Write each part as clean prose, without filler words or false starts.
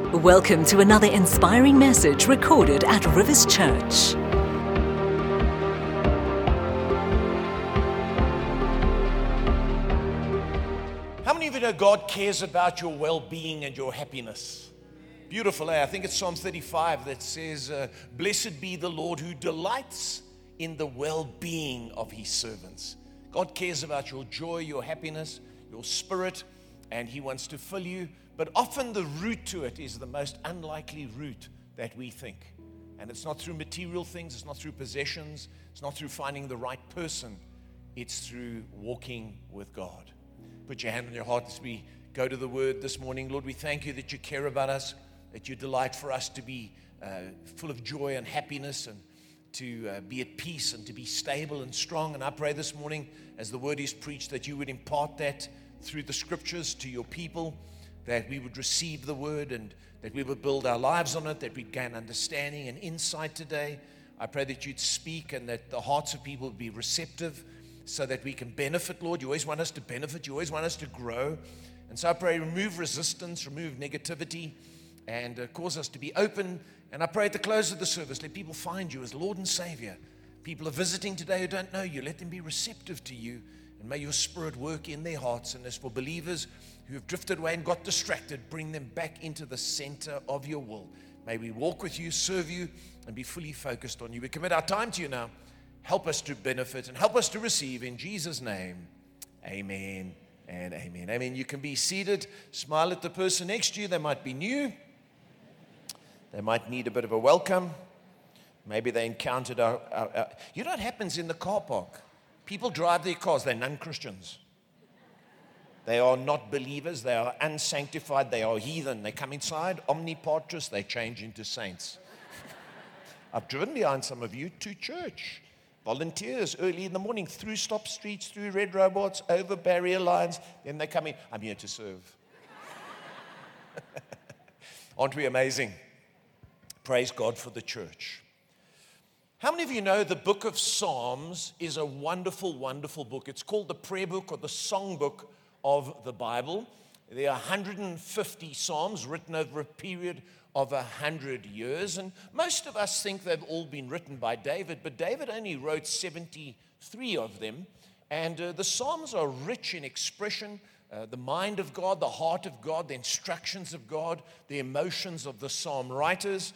Welcome to another inspiring message recorded at Rivers Church. How many of you know God cares about your well-being and your happiness? Beautiful, eh? I think it's Psalm 35 that says, blessed be the Lord who delights in the well-being of his servants. God cares about your joy, your happiness, your spirit, and he wants to fill you. But often the route to it is the most unlikely route that we think. And it's not through material things, it's not through possessions, it's not through finding the right person, it's through walking with God. Put your hand on your heart as we go to the Word this morning. Lord, we thank you that you care about us, that you delight for us to be full of joy and happiness and to be at peace and to be stable and strong. And I pray this morning as the Word is preached that you would impart that through the Scriptures to your people, that we would receive the Word and that we would build our lives on it, that we'd gain understanding and insight today. I pray that you'd speak and that the hearts of people would be receptive so that we can benefit, Lord. You always want us to benefit. You always want us to grow. And so I pray remove resistance, remove negativity, and cause us to be open. And I pray at the close of the service, let people find you as Lord and Savior. People are visiting today who don't know you. Let them be receptive to you. And may your Spirit work in their hearts. And as for believers who have drifted away and got distracted, bring them back into the center of your will. May we walk with you, serve you, and be fully focused on you. We commit our time to you now. Help us to benefit and help us to receive in Jesus' name. Amen and amen. Amen. You can be seated. Smile at the person next to you. They might be new. They might need a bit of a welcome. Maybe they encountered our you know what happens in the car park? People drive their cars. They're non-Christians. They are not believers. They are unsanctified. They are heathen. They come inside, omnipotris, they change into saints. I've driven behind some of you to church. Volunteers early in the morning, through stop streets, through red robots, over barrier lines. Then they come in. I'm here to serve. Aren't we amazing? Praise God for the church. How many of you know the book of Psalms is a wonderful, wonderful book? It's called the prayer book or the song book of the Bible. There are 150 Psalms written over a period of 100 years. And most of us think they've all been written by David, but David only wrote 73 of them. And the Psalms are rich in expression, the mind of God, the heart of God, the instructions of God, the emotions of the Psalm writers.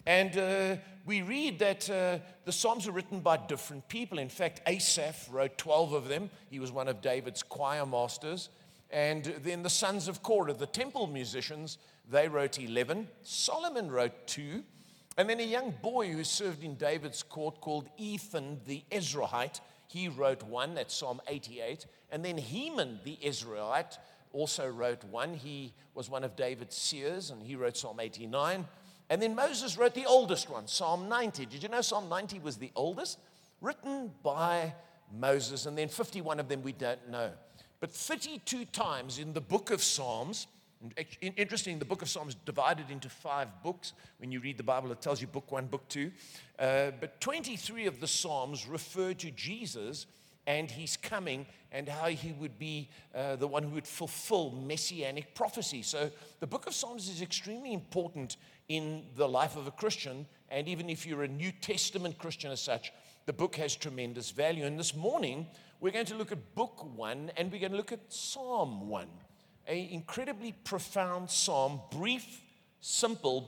And we read that the Psalms are written by different people. In fact, Asaph wrote 12 of them. He was one of David's choir masters. And then the sons of Korah, the temple musicians, they wrote 11. Solomon wrote 2. And then a young boy who served in David's court called Ethan the Ezrahite, he wrote 1, that's Psalm 88. And then Heman the Ezrahite also wrote 1. He was one of David's seers, and he wrote Psalm 89. And then Moses wrote the oldest one, Psalm 90. Did you know Psalm 90 was the oldest? Written by Moses, and then 51 of them we don't know. But 32 times in the book of Psalms, interesting, the book of Psalms is divided into 5 books. When you read the Bible, it tells you book 1, book 2. But 23 of the Psalms refer to Jesus and his coming and how he would be the one who would fulfill messianic prophecy. So the book of Psalms is extremely important in the life of a Christian, and even if you're a New Testament Christian as such, the book has tremendous value. And this morning, we're going to look at book 1, and we're going to look at Psalm 1, an incredibly profound psalm, brief, simple,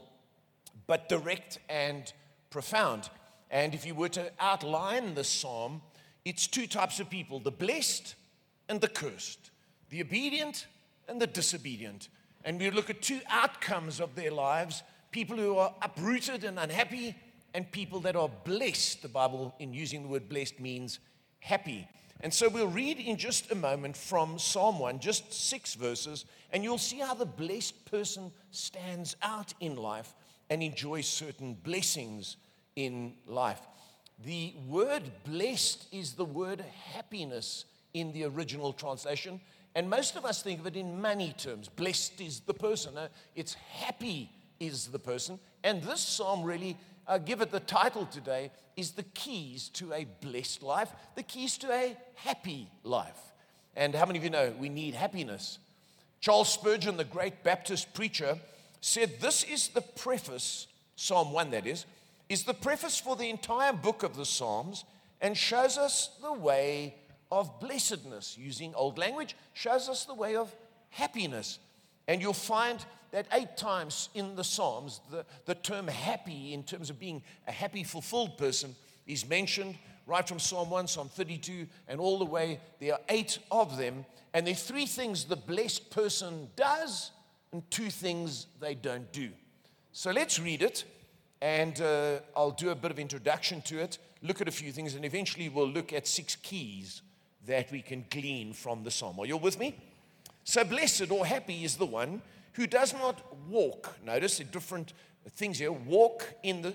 but direct and profound. And if you were to outline the psalm, it's 2 types of people, the blessed and the cursed, the obedient and the disobedient. And we look at 2 outcomes of their lives, people who are uprooted and unhappy, and people that are blessed. The Bible, in using the word blessed, means happy. And so we'll read in just a moment from Psalm 1, just 6 verses, and you'll see how the blessed person stands out in life and enjoys certain blessings in life. The word blessed is the word happiness in the original translation, and most of us think of it in money terms. Blessed is the person. It's happy is the person. And this psalm really, give it the title today, is the keys to a blessed life, the keys to a happy life. And how many of you know we need happiness? Charles Spurgeon, the great Baptist preacher, said this is the preface, Psalm 1 that is the preface for the entire book of the Psalms, and shows us the way of blessedness, using old language, shows us the way of happiness. And you'll find that 8 times in the Psalms, the term happy, in terms of being a happy, fulfilled person, is mentioned right from Psalm 1, Psalm 32, and all the way. There are 8 of them. And there are 3 things the blessed person does and 2 things they don't do. So let's read it, and I'll do a bit of introduction to it, look at a few things, and eventually we'll look at 6 keys that we can glean from the psalm. Are you with me? So blessed or happy is the one who does not walk, notice the different things here, walk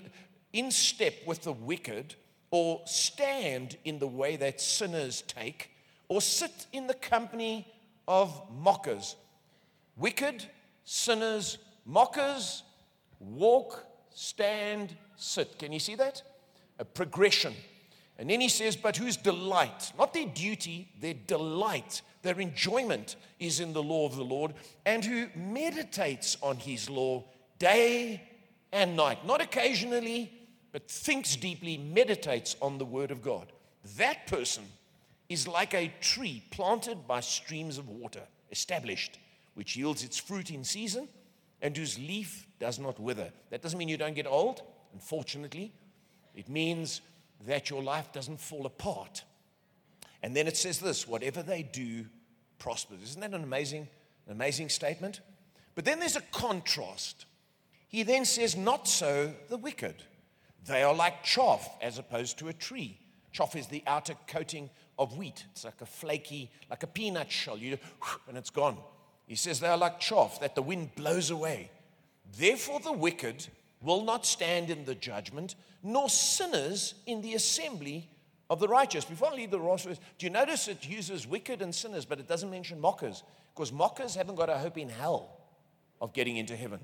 in step with the wicked, or stand in the way that sinners take, or sit in the company of mockers. Wicked, sinners, mockers, walk, stand, sit. Can you see that? A progression. And then he says, but whose delight, not their duty, their delight, their enjoyment is in the law of the Lord, and who meditates on his law day and night. Not occasionally, but thinks deeply, meditates on the word of God. That person is like a tree planted by streams of water, established, which yields its fruit in season, and whose leaf does not wither. That doesn't mean you don't get old, unfortunately. It means that your life doesn't fall apart. And then it says this, whatever they do prospers. Isn't that an amazing statement? But then there's a contrast. He then says, not so the wicked. They are like chaff as opposed to a tree. Chaff is the outer coating of wheat. It's like a flaky, like a peanut shell, and it's gone. He says they are like chaff that the wind blows away. Therefore the wicked will not stand in the judgment, nor sinners in the assembly of the righteous. Before I leave the rest, do you notice it uses wicked and sinners, but it doesn't mention mockers? Because mockers haven't got a hope in hell of getting into heaven.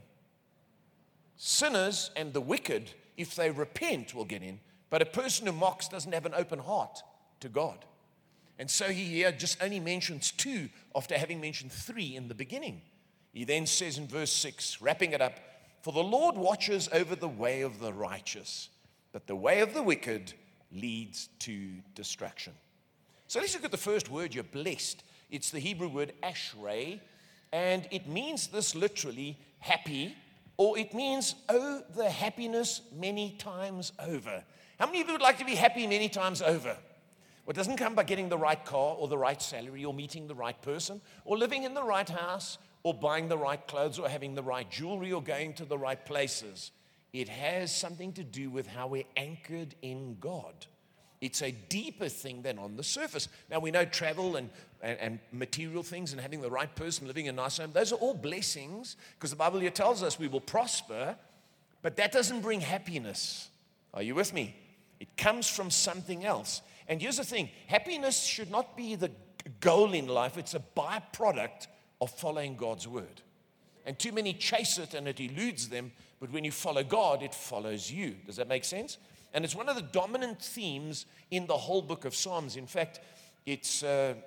Sinners and the wicked, if they repent, will get in. But a person who mocks doesn't have an open heart to God. And so he here just only mentions 2 after having mentioned 3 in the beginning. He then says in verse 6, wrapping it up, for the Lord watches over the way of the righteous, but the way of the wicked leads to destruction. So let's look at the first word, you're blessed. It's the Hebrew word ashrei, and it means this literally, happy, or it means, oh, the happiness many times over. How many of you would like to be happy many times over? Well, it doesn't come by getting the right car or the right salary or meeting the right person or living in the right house or buying the right clothes or having the right jewelry or going to the right places. It has something to do with how we're anchored in God. It's a deeper thing than on the surface. Now, we know travel and material things and having the right person, living in a nice home, those are all blessings because the Bible here tells us we will prosper, but that doesn't bring happiness. Are you with me? It comes from something else. And here's the thing, happiness should not be the goal in life. It's a byproduct of following God's word. And too many chase it and it eludes them, but when you follow God, it follows you. Does that make sense? And it's one of the dominant themes in the whole book of Psalms. In fact, it's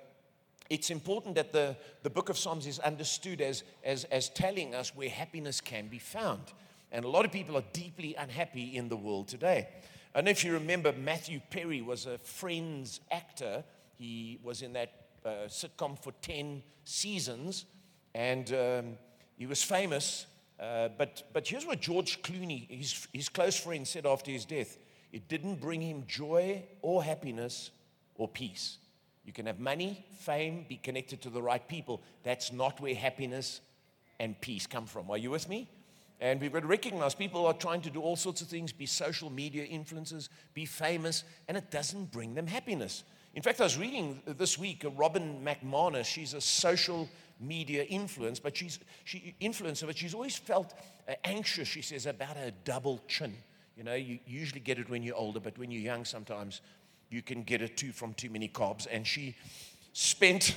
important that the book of Psalms is understood as telling us where happiness can be found. And a lot of people are deeply unhappy in the world today. I don't know if you remember, Matthew Perry was a Friends actor. He was in that sitcom for 10 seasons, and he was famous. But here's what George Clooney, his close friend, said after his death. It didn't bring him joy or happiness or peace. You can have money, fame, be connected to the right people. That's not where happiness and peace come from. Are you with me? And we've got to recognize people are trying to do all sorts of things, be social media influencers, be famous, and it doesn't bring them happiness. In fact, I was reading this week Robin McManus. She's a social media influencer, but she's always felt anxious, she says, about her double chin. You know, you usually get it when you're older, but when you're young, sometimes you can get it too from too many carbs. And she spent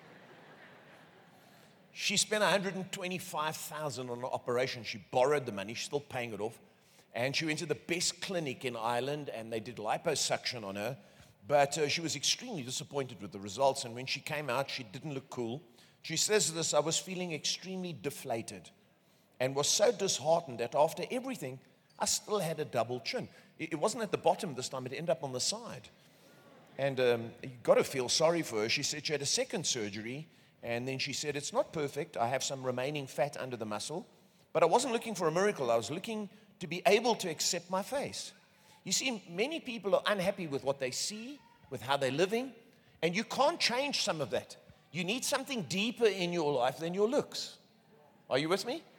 $125,000 on an operation. She borrowed the money. She's still paying it off. And she went to the best clinic in Ireland, and they did liposuction on her. But she was extremely disappointed with the results. And when she came out, she didn't look cool. She says this, I was feeling extremely deflated. and was so disheartened that after everything, I still had a double chin. It wasn't at the bottom this time, it ended up on the side. And you got to feel sorry for her. She said she had a second surgery, and then she said, it's not perfect. I have some remaining fat under the muscle, but I wasn't looking for a miracle. I was looking to be able to accept my face. You see, many people are unhappy with what they see, with how they're living, and you can't change some of that. You need something deeper in your life than your looks. Are you with me?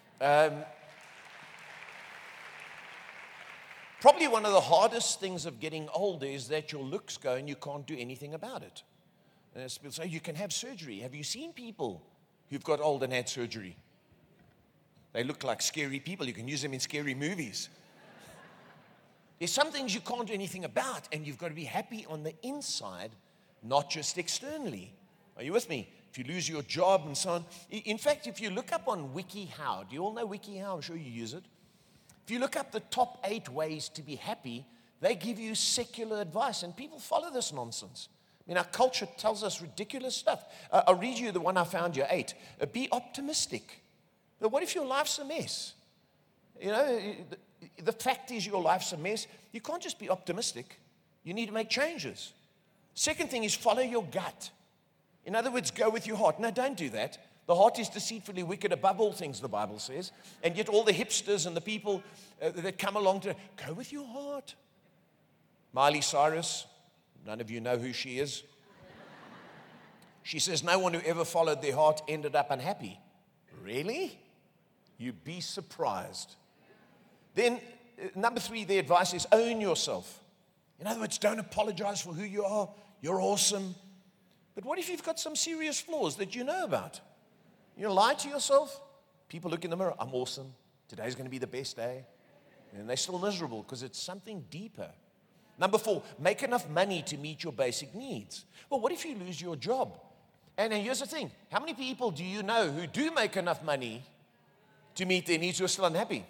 Probably one of the hardest things of getting older is that your looks go and you can't do anything about it. And as people say, you can have surgery. Have you seen people who've got old and had surgery? They look like scary people. You can use them in scary movies. There's some things you can't do anything about, and you've got to be happy on the inside, not just externally. Are you with me? If you lose your job and so on. In fact, if you look up on WikiHow, do you all know WikiHow? I'm sure you use it. If you look up the top 8 ways to be happy, they give you secular advice, and people follow this nonsense. I mean, our culture tells us ridiculous stuff. I'll read you the one I found here, 8. Be optimistic. But what if your life's a mess? You know, the fact is your life's a mess. You can't just be optimistic. You need to make changes. Second thing is follow your gut. In other words, go with your heart. No, don't do that. The heart is deceitfully wicked above all things, the Bible says. And yet all the hipsters and the people that come along to go with your heart. Miley Cyrus, none of you know who she is. She says, no one who ever followed their heart ended up unhappy. Really? You'd be surprised. Then, number 3, the advice is own yourself. In other words, don't apologize for who you are. You're awesome. But what if you've got some serious flaws that you know about? You lie to yourself. People look in the mirror. I'm awesome. Today's going to be the best day. And they're still miserable because it's something deeper. Number 4, make enough money to meet your basic needs. Well, what if you lose your job? And here's the thing. How many people do you know who do make enough money to meet their needs who are still unhappy?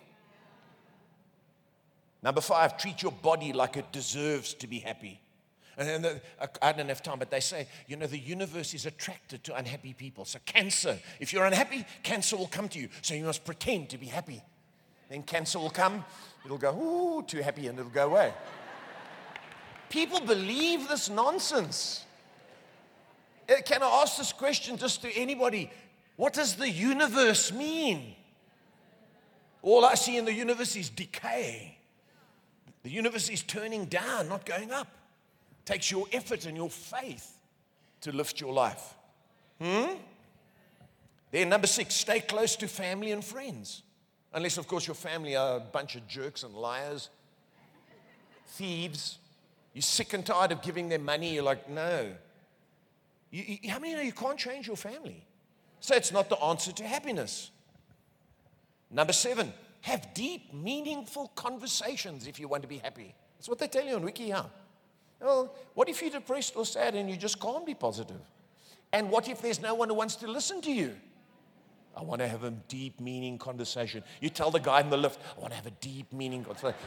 Number 5, treat your body like it deserves to be happy. And I don't have time, but they say, you know, the universe is attracted to unhappy people. So cancer, if you're unhappy, cancer will come to you. So you must pretend to be happy. Then cancer will come, it'll go, ooh, too happy, and it'll go away. People believe this nonsense. Can I ask this question just to anybody? What does the universe mean? All I see in the universe is decay. The universe is turning down, not going up. It takes your effort and your faith to lift your life. Then number 6, stay close to family and friends. Unless, of course, your family are a bunch of jerks and liars, thieves. You're sick and tired of giving them money. You're like, no. How many know you can't change your family? So it's not the answer to happiness. Number 7, have deep, meaningful conversations if you want to be happy. That's what they tell you on WikiHow. Well, what if you're depressed or sad and you just can't be positive? And what if there's no one who wants to listen to you? I want to have a deep, meaning conversation. You tell the guy in the lift, I want to have a deep, meaning conversation.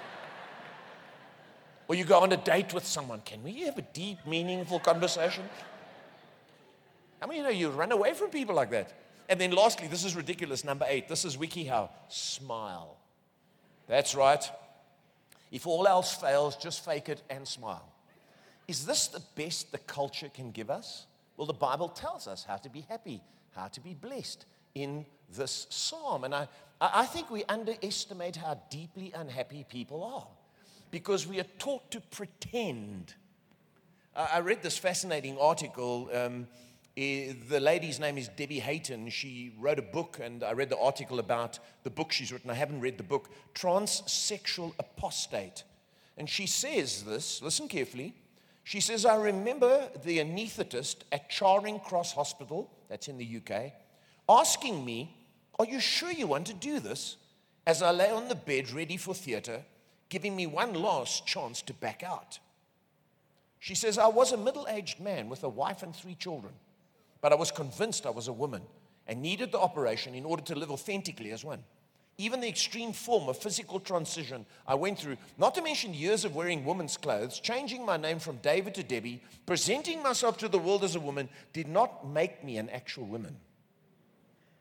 Or you go on a date with someone. Can we have a deep, meaningful conversation? How many know you run away from people like that? And then lastly, this is ridiculous, number 8. This is WikiHow. Smile. That's right. If all else fails, just fake it and smile. Is this the best the culture can give us? Well, the Bible tells us how to be happy, how to be blessed in this psalm. And I think we underestimate how deeply unhappy people are because we are taught to pretend. I read this fascinating article. The lady's name is Debbie Hayton. She wrote a book, and I read the article about the book she's written. I haven't read the book, Transsexual Apostate. And she says this, listen carefully. She says, I remember the anaesthetist at Charing Cross Hospital, that's in the UK, asking me, are you sure you want to do this? As I lay on the bed ready for theater, giving me one last chance to back out. She says, I was a middle-aged man with a wife and 3 children. But I was convinced I was a woman and needed the operation in order to live authentically as one. Even the extreme form of physical transition I went through, not to mention years of wearing women's clothes, changing my name from David to Debbie, presenting myself to the world as a woman, did not make me an actual woman.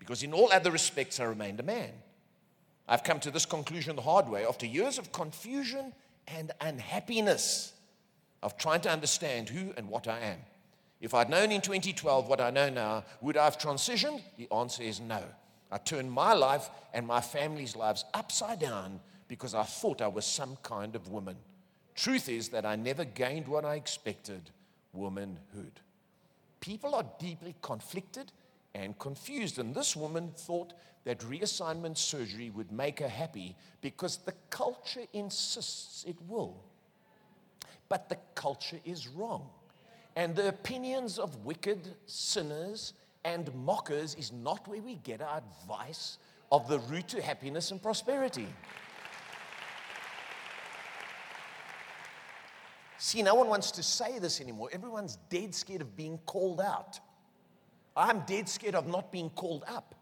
because in all other respects I remained a man. I've come to this conclusion the hard way after years of confusion and unhappiness of trying to understand who and what I am. If I'd known in 2012 what I know now, would I have transitioned? The answer is no. I turned my life and my family's lives upside down because I thought I was some kind of woman. Truth is that I never gained what I expected, womanhood. People are deeply conflicted and confused, and this woman thought that reassignment surgery would make her happy because the culture insists it will. But the culture is wrong. And the opinions of wicked sinners and mockers is not where we get our advice of the route to happiness and prosperity. See, no one wants to say this anymore. Everyone's dead scared of being called out. I'm dead scared of not being called up.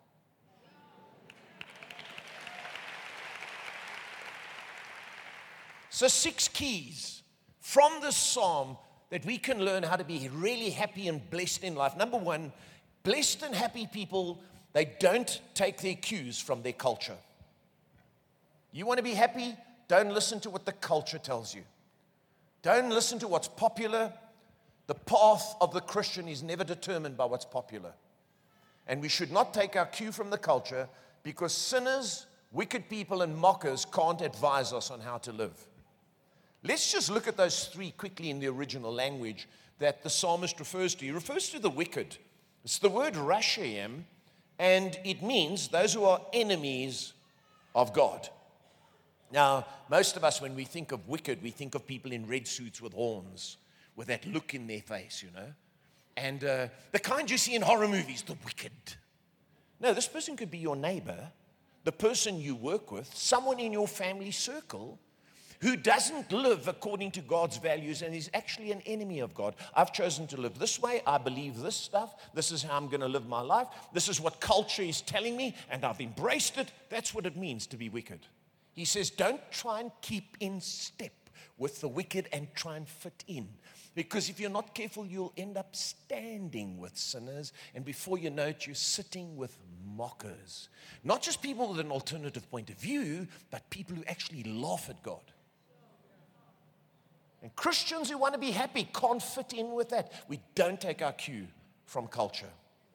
So 6 keys from this psalm that we can learn how to be really happy and blessed in life. Number 1, blessed and happy people, they don't take their cues from their culture. You want to be happy? Don't listen to what the culture tells you. Don't listen to what's popular. The path of the Christian is never determined by what's popular. And we should not take our cue from the culture because sinners, wicked people, and mockers can't advise us on how to live. Let's just look at those 3 quickly in the original language that the psalmist refers to. He refers to the wicked. It's the word rashaim, and it means those who are enemies of God. Now, most of us, when we think of wicked, we think of people in red suits with horns, with that look in their face, you know. And the kind you see in horror movies, the wicked. No, this person could be your neighbor, the person you work with, someone in your family circle who doesn't live according to God's values and is actually an enemy of God. I've chosen to live this way. I believe this stuff. This is how I'm going to live my life. This is what culture is telling me, and I've embraced it. That's what it means to be wicked. He says, don't try and keep in step with the wicked and try and fit in. Because if you're not careful, you'll end up standing with sinners, and before you know it, you're sitting with mockers. Not just people with an alternative point of view, but people who actually laugh at God. And Christians who want to be happy can't fit in with that. We don't take our cue from culture.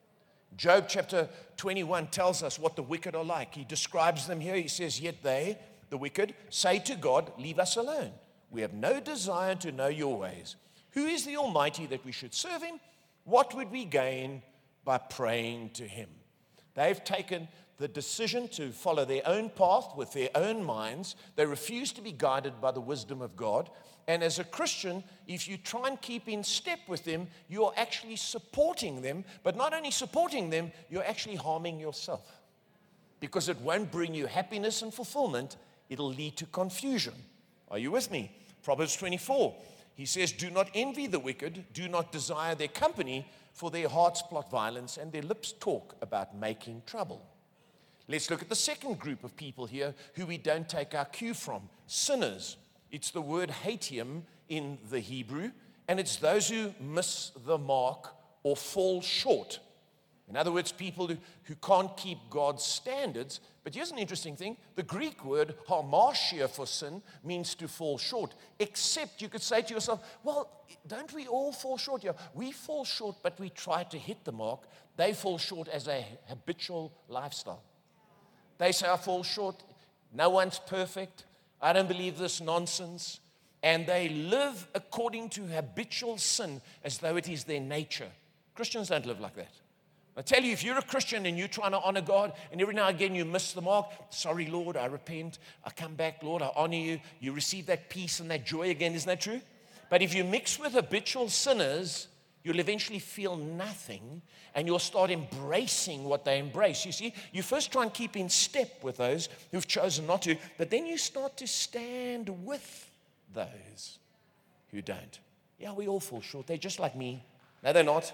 Job chapter 21 tells us what the wicked are like. He describes them here. He says, yet they, the wicked, say to God, leave us alone. We have no desire to know your ways. Who is the Almighty that we should serve him? What would we gain by praying to him? They've taken the decision to follow their own path with their own minds. They refuse to be guided by the wisdom of God. And as a Christian, if you try and keep in step with them, you're actually supporting them. But not only supporting them, you're actually harming yourself. Because it won't bring you happiness and fulfillment. It'll lead to confusion. Are you with me? Proverbs 24. He says, do not envy the wicked. Do not desire their company, for their hearts plot violence and their lips talk about making trouble. Let's look at the second group of people here who we don't take our cue from. Sinners. It's the word hatium in the Hebrew, and it's those who miss the mark or fall short. In other words, people who can't keep God's standards. But here's an interesting thing. The Greek word hamartia for sin means to fall short. Except you could say to yourself, well, don't we all fall short? Yeah, we fall short, but we try to hit the mark. They fall short as a habitual lifestyle. They say, I fall short. No one's perfect. I don't believe this nonsense. And they live according to habitual sin as though it is their nature. Christians don't live like that. I tell you, if you're a Christian and you're trying to honor God, and every now and again you miss the mark, sorry, Lord, I repent. I come back, Lord, I honor you. You receive that peace and that joy again. Isn't that true? But if you mix with habitual sinners, you'll eventually feel nothing, and you'll start embracing what they embrace. You see, you first try and keep in step with those who've chosen not to, but then you start to stand with those who don't. Yeah, we all fall short. They're just like me. No, they're not.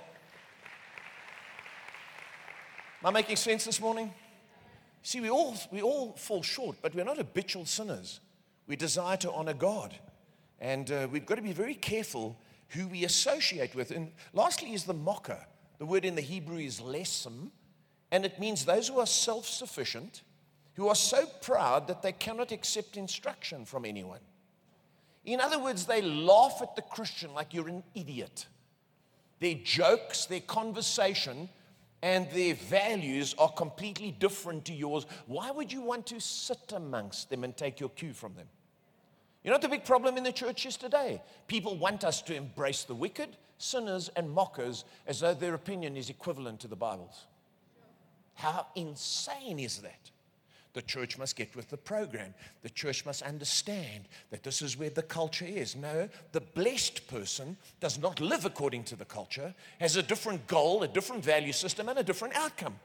Am I making sense this morning? See, we all fall short, but we're not habitual sinners. We desire to honor God, and we've got to be very careful who we associate with. And lastly is the mocker. The word in the Hebrew is lesem, And it means those who are self-sufficient, who are so proud that they cannot accept instruction from anyone. In other words, they laugh at the Christian like you're an idiot. Their jokes, their conversation, and their values are completely different to yours. Why would you want to sit amongst them and take your cue from them? You know what the big problem in the church is today? People want us to embrace the wicked, sinners, and mockers as though their opinion is equivalent to the Bible's. How insane is that? The church must get with the program. The church must understand that this is where the culture is. No, the blessed person does not live according to the culture, has a different goal, a different value system, and a different outcome.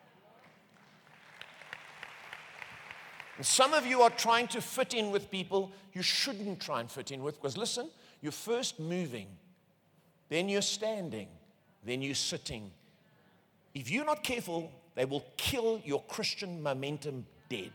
And some of you are trying to fit in with people you shouldn't try and fit in with, because listen, you're first moving, then you're standing, then you're sitting. If you're not careful, they will kill your Christian momentum dead.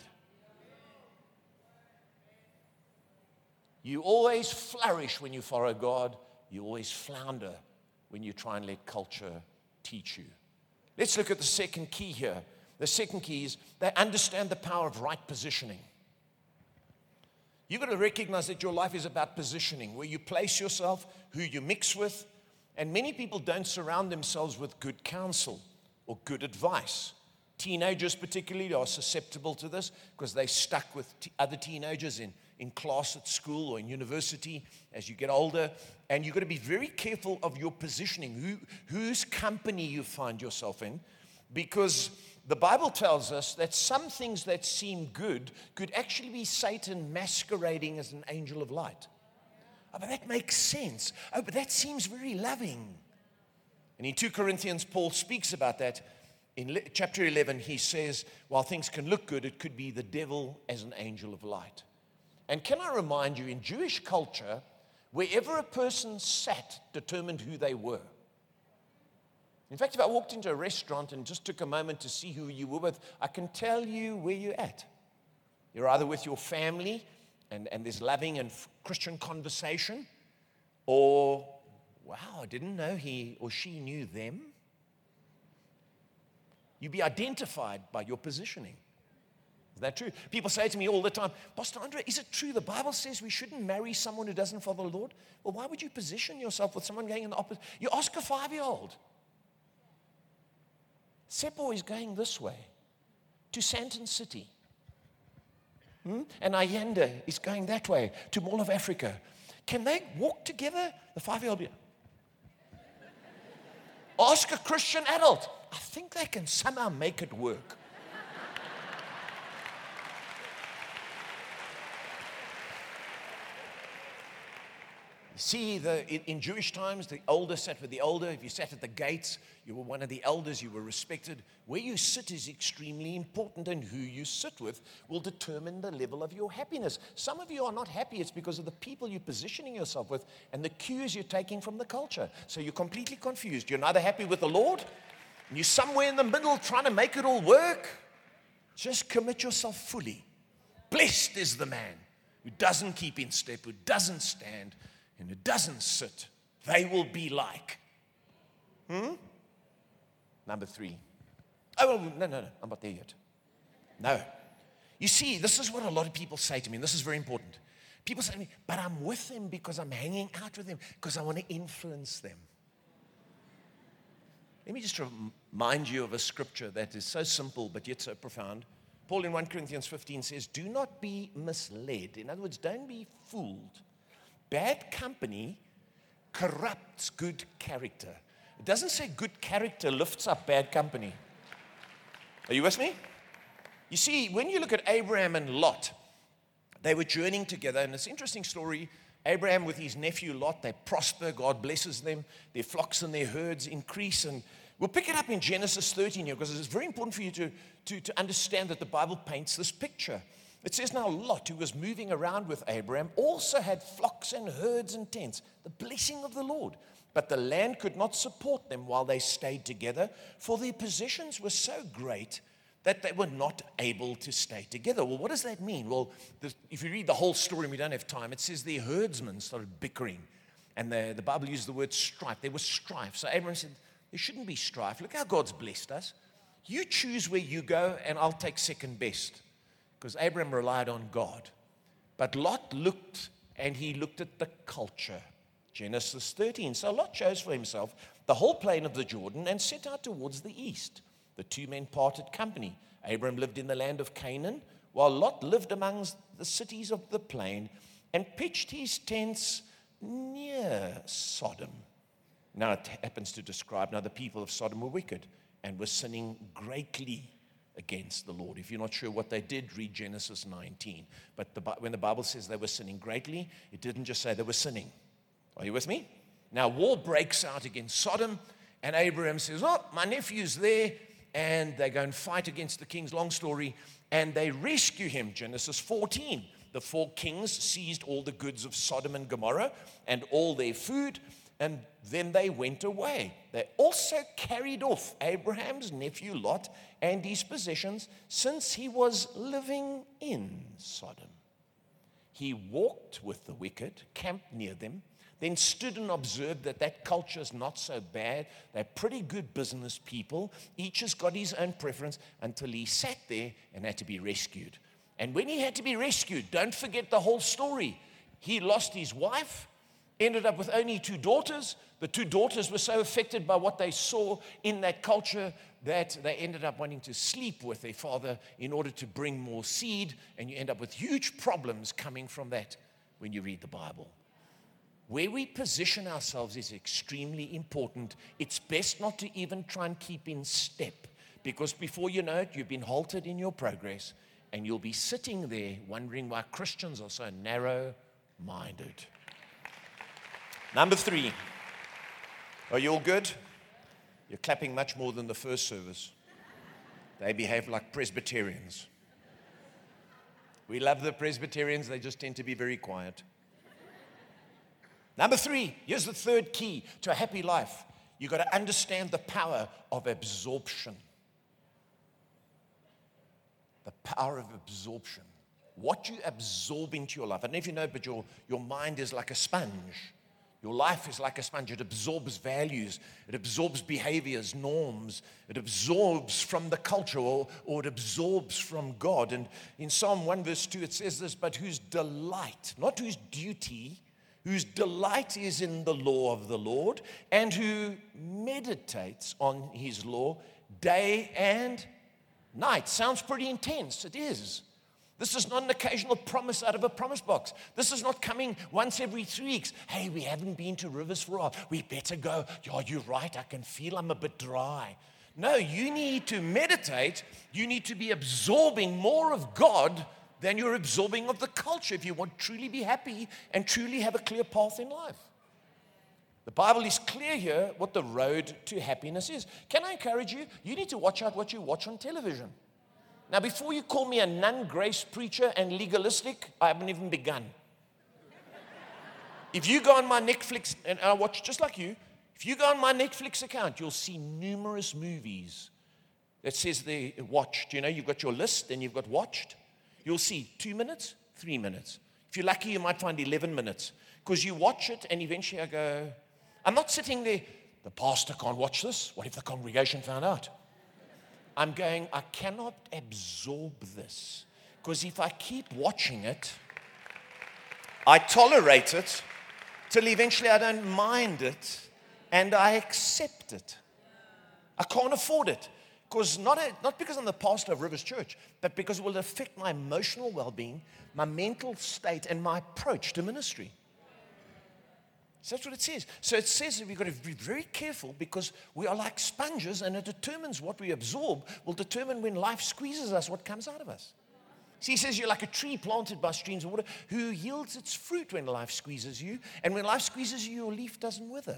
You always flourish when you follow God. You always flounder when you try and let culture teach you. Let's look at the second key here. The second key is they understand the power of right positioning. You've got to recognize that your life is about positioning, where you place yourself, who you mix with, and many people don't surround themselves with good counsel or good advice. Teenagers particularly are susceptible to this because they're stuck with other teenagers in class at school or in university as you get older. And you've got to be very careful of your positioning, whose company you find yourself in, because the Bible tells us that some things that seem good could actually be Satan masquerading as an angel of light. Oh, but that makes sense. Oh, but that seems very loving. And in 2 Corinthians, Paul speaks about that. In chapter 11, he says, while things can look good, it could be the devil as an angel of light. And can I remind you, in Jewish culture, wherever a person sat determined who they were. In fact, if I walked into a restaurant and just took a moment to see who you were with, I can tell you where you're at. You're either with your family, and there's loving and Christian conversation, or, wow, I didn't know he or she knew them. You'd be identified by your positioning. Is that true? People say to me all the time, Pastor Andre, is it true the Bible says we shouldn't marry someone who doesn't follow the Lord? Well, why would you position yourself with someone going in the opposite? You ask a 5-year-old. Seppo is going this way to Sandton City. And Ayanda is going that way to Mall of Africa. Can they walk together? The 5-year-old will be... Ask a Christian adult. I think they can somehow make it work. See, in Jewish times, the older sat with the older. If you sat at the gates, you were one of the elders, you were respected. Where you sit is extremely important, and who you sit with will determine the level of your happiness. Some of you are not happy. It's because of the people you're positioning yourself with and the cues you're taking from the culture. So you're completely confused. You're neither happy with the Lord, and you're somewhere in the middle trying to make it all work. Just commit yourself fully. Blessed is the man who doesn't keep in step, who doesn't stand, and it doesn't sit. They will be like. Number 3. Oh, no, I'm not there yet. No. You see, this is what a lot of people say to me, and this is very important. People say to me, but I'm with them because I'm hanging out with them, because I want to influence them. Let me just remind you of a scripture that is so simple, but yet so profound. Paul in 1 Corinthians 15 says, do not be misled. In other words, don't be fooled. Bad company corrupts good character. It doesn't say good character lifts up bad company. Are you with me? You see, when you look at Abraham and Lot, they were journeying together, and it's an interesting story. Abraham with his nephew Lot, they prosper, God blesses them, their flocks and their herds increase, and we'll pick it up in Genesis 13 here, because it's very important for you to understand that the Bible paints this picture. It says now Lot, who was moving around with Abraham, also had flocks and herds and tents, the blessing of the Lord. But the land could not support them while they stayed together, for their possessions were so great that they were not able to stay together. Well, what does that mean? Well, if you read the whole story, and we don't have time, it says their herdsmen started bickering. And the Bible uses the word strife. There was strife. So Abraham said, there shouldn't be strife. Look how God's blessed us. you choose where you go and I'll take second best. Because Abraham relied on God. But Lot looked, and he looked at the culture. Genesis 13. So Lot chose for himself the whole plain of the Jordan and set out towards the east. The two men parted company. Abraham lived in the land of Canaan, while Lot lived amongst the cities of the plain and pitched his tents near Sodom. Now it happens to describe, now the people of Sodom were wicked and were sinning greatly against the Lord. If you're not sure what they did, read Genesis 19. But when the Bible says they were sinning greatly, it didn't just say they were sinning. Are you with me? Now war breaks out against Sodom, and Abraham says, oh, my nephew's there, and they go and fight against the kings, long story, and they rescue him. Genesis 14. The 4 kings seized all the goods of Sodom and Gomorrah and all their food, and then they went away. They also carried off Abraham's nephew Lot and his possessions, since he was living in Sodom. He walked with the wicked, camped near them, then stood and observed that culture is not so bad. They're pretty good business people. Each has got his own preference, until he sat there and had to be rescued. And when he had to be rescued, don't forget the whole story. He lost his wife, ended up with only 2 daughters. The 2 daughters were so affected by what they saw in that culture that they ended up wanting to sleep with their father in order to bring more seed. And you end up with huge problems coming from that when you read the Bible. Where we position ourselves is extremely important. It's best not to even try and keep in step, because before you know it, you've been halted in your progress, and you'll be sitting there wondering why Christians are so narrow-minded. Number 3. Are you all good? You're clapping much more than the first service. They behave like Presbyterians. We love the Presbyterians. They just tend to be very quiet. Number 3, here's the third key to a happy life. You've got to understand the power of absorption. The power of absorption. What you absorb into your life. I don't know if you know, but your mind is like a sponge. Your life is like a sponge. It absorbs values. It absorbs behaviors, norms. It absorbs from the culture, or it absorbs from God. And in Psalm 1 verse 2, it says this, but whose delight, not whose duty, whose delight is in the law of the Lord, and who meditates on his law day and night. Sounds pretty intense. It is. This is not an occasional promise out of a promise box. This is not coming once every 3 weeks. Hey, we haven't been to Rivers for a while. We better go. Yeah, you're right. I can feel I'm a bit dry. No, you need to meditate. You need to be absorbing more of God than you're absorbing of the culture if you want to truly be happy and truly have a clear path in life. The Bible is clear here what the road to happiness is. Can I encourage you? You need to watch out what you watch on television. Now, before you call me a non-grace preacher and legalistic, I haven't even begun. If you go on my Netflix, and I watch just like you, if you go on my Netflix account, you'll see numerous movies that says they watched. You know, you've got your list and you've got watched. You'll see 2 minutes, 3 minutes. If you're lucky, you might find 11 minutes. Because you watch it, and eventually I go, I'm not sitting there, the pastor can't watch this. What if the congregation found out? I'm going, I cannot absorb this. Because if I keep watching it, I tolerate it till eventually I don't mind it and I accept it. I can't afford it. Because not because I'm the pastor of Rivers Church, but because it will affect my emotional well-being, my mental state, and my approach to ministry. So that's what it says. So it says that we've got to be very careful, because we are like sponges, and it determines what we absorb will determine when life squeezes us what comes out of us. See, he says you're like a tree planted by streams of water who yields its fruit when life squeezes you. And when life squeezes you, your leaf doesn't wither.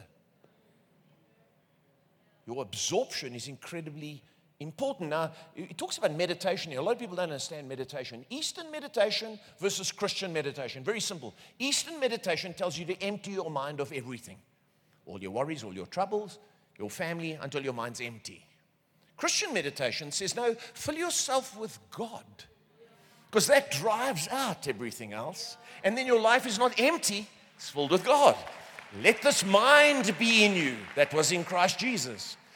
Your absorption is incredibly important. Now, it talks about meditation here. A lot of people don't understand meditation. Eastern meditation versus Christian meditation. Very simple. Eastern meditation tells you to empty your mind of everything. All your worries, all your troubles, your family, until your mind's empty. Christian meditation says, no, fill yourself with God. Because that drives out everything else. And then your life is not empty, it's filled with God. Let this mind be in you that was in Christ Jesus.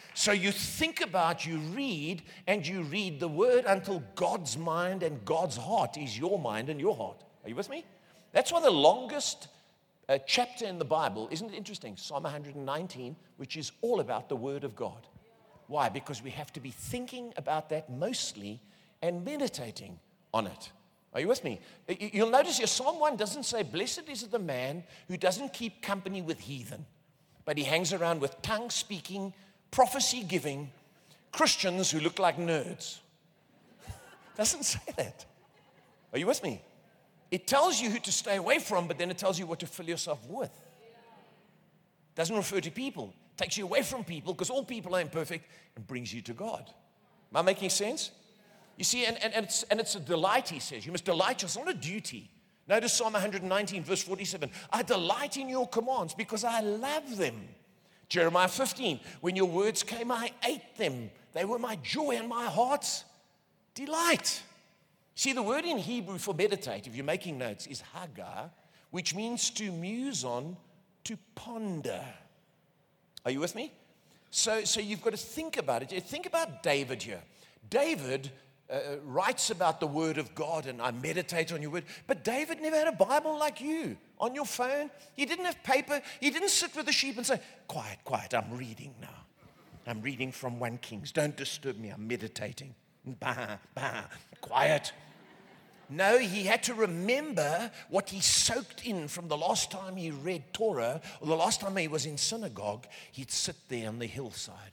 So you think about, you read, and you read the word until God's mind and God's heart is your mind and your heart. Are you with me? That's why the longest chapter in the Bible, isn't it interesting? Psalm 119, which is all about the word of God. Why? Because we have to be thinking about that mostly and meditating on it. Are you with me? You'll notice here, Psalm 1 doesn't say, blessed is the man who doesn't keep company with heathen, but he hangs around with tongue-speaking, prophecy-giving Christians who look like nerds. Doesn't say that. Are you with me? It tells you who to stay away from, but then it tells you what to fill yourself with. Doesn't refer to people. Takes you away from people, because all people are imperfect, and brings you to God. Am I making sense? You see, and it's a delight, he says. You must delight yourself, not a duty. Notice Psalm 119, verse 47. I delight in your commands because I love them. Jeremiah 15, when your words came, I ate them. They were my joy and my heart's delight. See, the word in Hebrew for meditate, if you're making notes, is haggah, which means to muse on, to ponder. Are you with me? So you've got to think about it. Think about David here. David writes about the word of God, and I meditate on your word. But David never had a Bible like you on your phone. He didn't have paper. He didn't sit with the sheep and say, quiet, quiet, I'm reading now. I'm reading from 1 Kings. Don't disturb me. I'm meditating. Bah, bah, quiet. No, he had to remember what he soaked in from the last time he read Torah, or the last time he was in synagogue. He'd sit there on the hillside.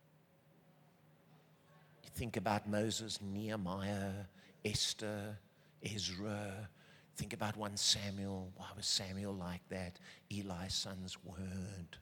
You think about Moses, Nehemiah, Esther, Ezra. Think about 1 Samuel. Why was Samuel like that? Eli's sons weren't.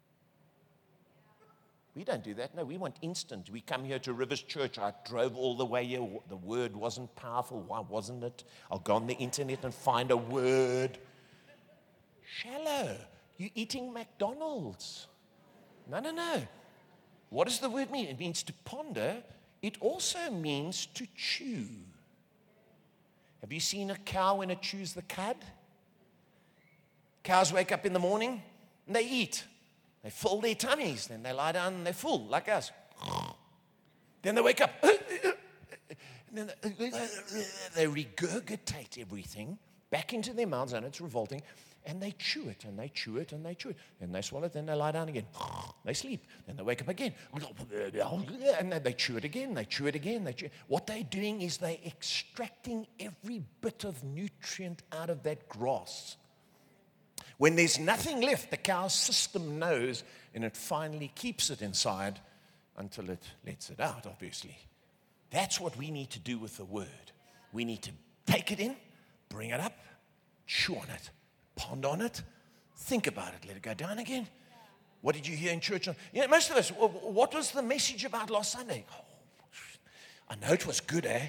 We don't do that. No, we want instant. We come here to Rivers Church. I drove all the way here. The word wasn't powerful. Why wasn't it? I'll go on the internet and find a word. Shallow. You're eating McDonald's. No. What does the word mean? It means to ponder. It also means to chew. Have you seen a cow when it chews the cud? Cows wake up in the morning and they eat. They fill their tummies, then they lie down and they're full, like us. Then they wake up. And then they regurgitate everything back into their mouths, and it's revolting. And they chew it, and they chew it, and they chew it. Then they swallow it, then they lie down again. They sleep. Then they wake up again. And then they chew it again, they chew it again. What they're doing is they're extracting every bit of nutrient out of that grass. When there's nothing left, the cow's system knows, and it finally keeps it inside until it lets it out, obviously. That's what we need to do with the word. We need to take it in, bring it up, chew on it, ponder on it, think about it, let it go down again. What did you hear in church? Most of us, what was the message about last Sunday? Oh, I know it was good, eh?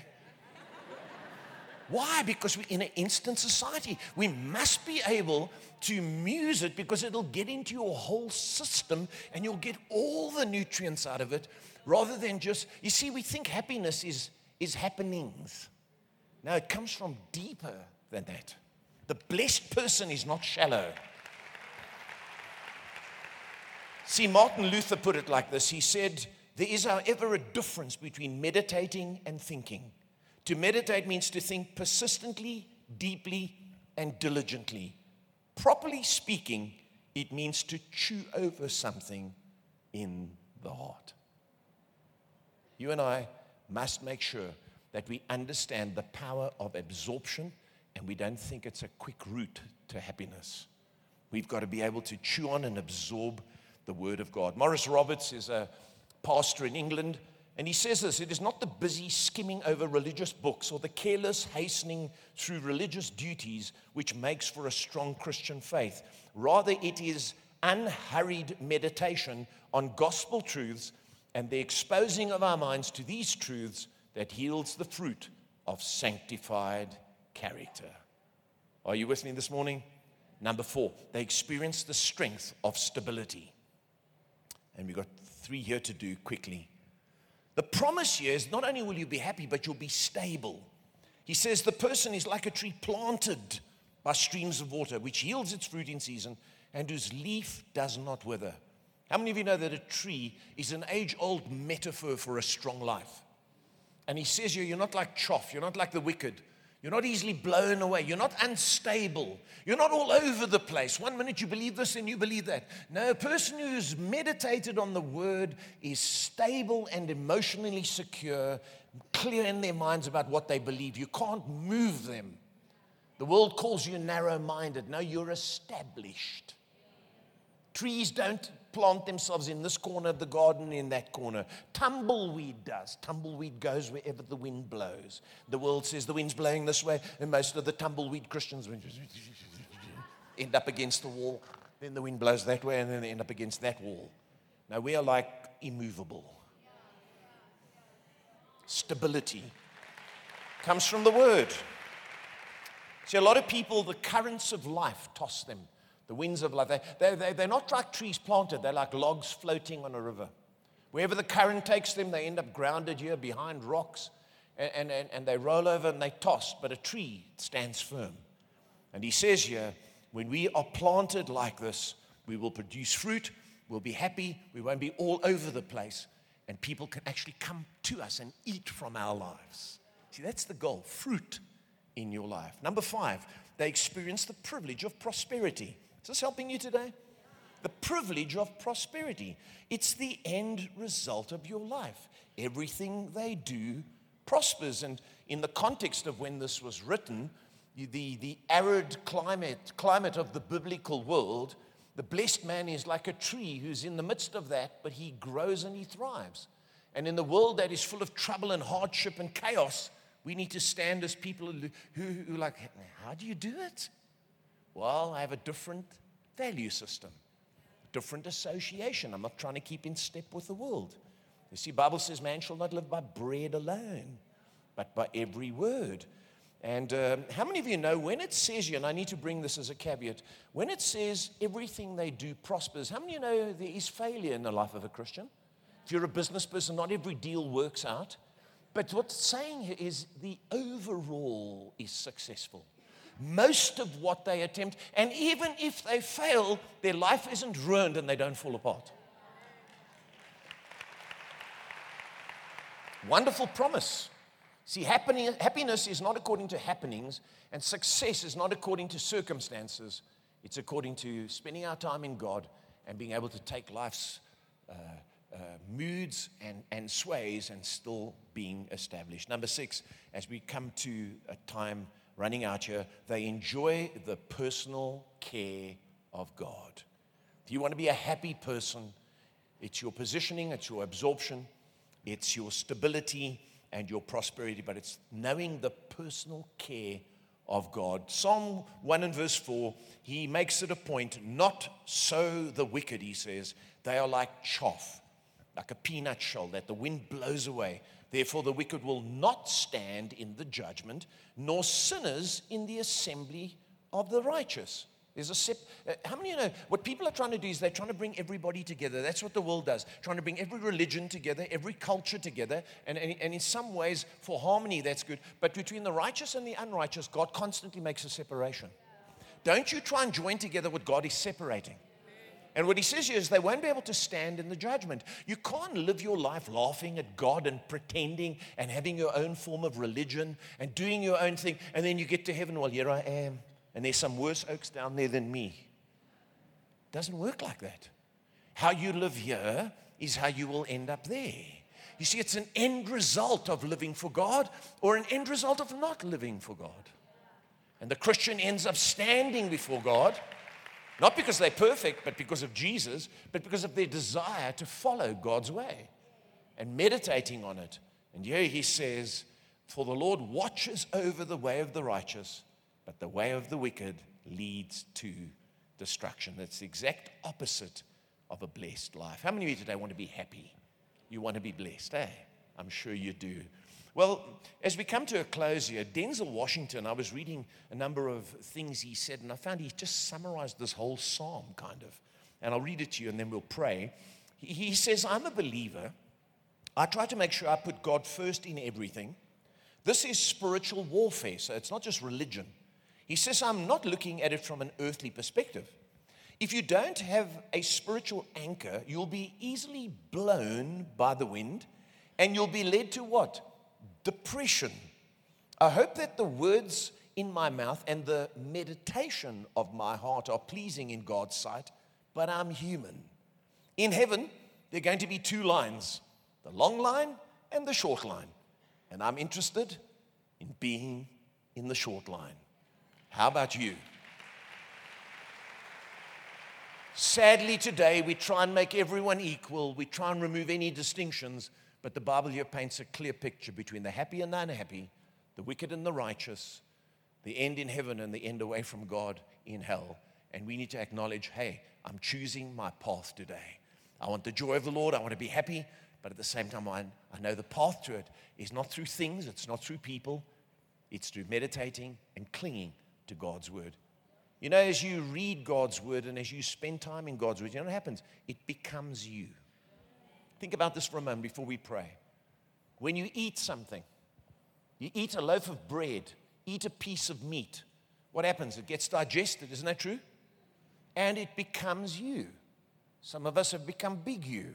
Why? Because we're in an instant society. We must be able to muse it, because it'll get into your whole system and you'll get all the nutrients out of it, rather than just, you see, we think happiness is happenings. No, it comes from deeper than that. The blessed person is not shallow. See, Martin Luther put it like this. He said, there is, however, a difference between meditating and thinking. To meditate means to think persistently, deeply, and diligently. Properly speaking, it means to chew over something in the heart. You and I must make sure that we understand the power of absorption, and we don't think it's a quick route to happiness. We've got to be able to chew on and absorb the Word of God. Morris Roberts is a pastor in England, and he says this: it is not the busy skimming over religious books or the careless hastening through religious duties which makes for a strong Christian faith. Rather, it is unhurried meditation on gospel truths and the exposing of our minds to these truths that yields the fruit of sanctified character. Are you with me this morning? Number 4, they experience the strength of stability. And we've got 3 here to do quickly. The promise here is not only will you be happy, but you'll be stable. He says the person is like a tree planted by streams of water, which yields its fruit in season and whose leaf does not wither. How many of you know that a tree is an age-old metaphor for a strong life? And he says here, you're not like chaff, you're not like the wicked. You're not easily blown away. You're not unstable. You're not all over the place. One minute you believe this and you believe that. No, a person who's meditated on the word is stable and emotionally secure, clear in their minds about what they believe. You can't move them. The world calls you narrow-minded. No, you're established. Trees don't plant themselves in this corner of the garden, in that corner. Tumbleweed does. Tumbleweed goes wherever the wind blows. The world says the wind's blowing this way, and most of the tumbleweed Christians end up against the wall. Then the wind blows that way, and then they end up against that wall. Now, we are like immovable. Stability comes from the word. See, a lot of people, the currents of life toss them. The winds of life, they're not like trees planted. They're like logs floating on a river. Wherever the current takes them, they end up grounded here behind rocks, and they roll over and they toss. But a tree stands firm. And he says here, when we are planted like this, we will produce fruit, we'll be happy, we won't be all over the place, and people can actually come to us and eat from our lives. See, that's the goal, fruit in your life. Number 5, they experience the privilege of prosperity. Is this helping you today? The privilege of prosperity. It's the end result of your life. Everything they do prospers. And in the context of when this was written, the arid climate of the biblical world, the blessed man is like a tree who's in the midst of that, but he grows and he thrives. And in the world that is full of trouble and hardship and chaos, we need to stand as people who like, how do you do it? Well, I have a different value system, different association. I'm not trying to keep in step with the world. You see, the Bible says man shall not live by bread alone, but by every word. And how many of you know when it says here, and I need to bring this as a caveat, when it says everything they do prospers, how many of you know there is failure in the life of a Christian? If you're a business person, not every deal works out. But what's saying here is the overall is successful. Most of what they attempt, and even if they fail, their life isn't ruined and they don't fall apart. Wonderful promise. See, happiness is not according to happenings, and success is not according to circumstances. It's according to spending our time in God and being able to take life's moods and sways and still being established. Number 6, as we come to a time running out here, they enjoy the personal care of God. If you want to be a happy person, it's your positioning, it's your absorption, it's your stability and your prosperity, but it's knowing the personal care of God. Psalm 1 and verse 4, he makes it a point, not so the wicked, he says, they are like chaff, like a peanut shell that the wind blows away. Therefore, the wicked will not stand in the judgment, nor sinners in the assembly of the righteous. How many of you know what people are trying to do is they're trying to bring everybody together. That's what the world does, trying to bring every religion together, every culture together. And in some ways, for harmony, that's good. But between the righteous and the unrighteous, God constantly makes a separation. Don't you try and join together what God is separating. And what he says here is they won't be able to stand in the judgment. You can't live your life laughing at God and pretending and having your own form of religion and doing your own thing. And then you get to heaven, well, here I am. And there's some worse oaks down there than me. It doesn't work like that. How you live here is how you will end up there. You see, it's an end result of living for God or an end result of not living for God. And the Christian ends up standing before God, not because they're perfect, but because of Jesus, but because of their desire to follow God's way and meditating on it. And here he says, for the Lord watches over the way of the righteous, but the way of the wicked leads to destruction. That's the exact opposite of a blessed life. How many of you today want to be happy? You want to be blessed, eh? I'm sure you do. Well, as we come to a close here, Denzel Washington, I was reading a number of things he said, and I found he just summarized this whole psalm, kind of. And I'll read it to you, and then we'll pray. He says, I'm a believer. I try to make sure I put God first in everything. This is spiritual warfare, so it's not just religion. He says, I'm not looking at it from an earthly perspective. If you don't have a spiritual anchor, you'll be easily blown by the wind, and you'll be led to what? Depression. I hope that the words in my mouth and the meditation of my heart are pleasing in God's sight, but I'm human. In heaven, there are going to be two lines, the long line and the short line. And I'm interested in being in the short line. How about you? Sadly, today, we try and make everyone equal. We try and remove any distinctions. But the Bible here paints a clear picture between the happy and the unhappy, the wicked and the righteous, the end in heaven and the end away from God in hell. And we need to acknowledge, hey, I'm choosing my path today. I want the joy of the Lord. I want to be happy. But at the same time, I know the path to it is not through things. It's not through people. It's through meditating and clinging to God's word. You know, as you read God's word and as you spend time in God's word, you know what happens? It becomes you. Think about this for a moment before we pray. When you eat something, you eat a loaf of bread, eat a piece of meat, what happens? It gets digested, isn't that true? And it becomes you. Some of us have become big you.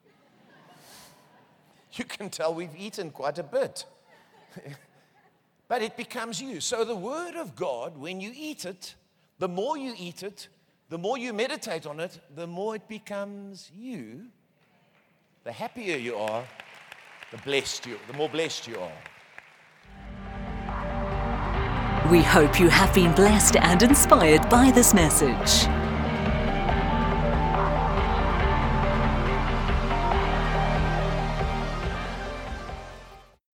You can tell we've eaten quite a bit. But it becomes you. So the word of God, when you eat it, the more you eat it, the more you meditate on it, the more it becomes you. The happier you are, the more blessed you are. We hope you have been blessed and inspired by this message.